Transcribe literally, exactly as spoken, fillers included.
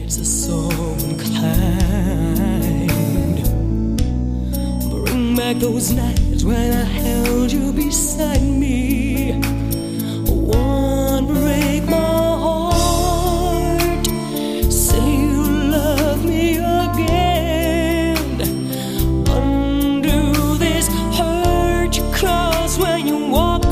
eyes are so unkind. Bring back those nights when I held you beside me. One break my heart. Say you love me again. Undo this hurt you caused when you walk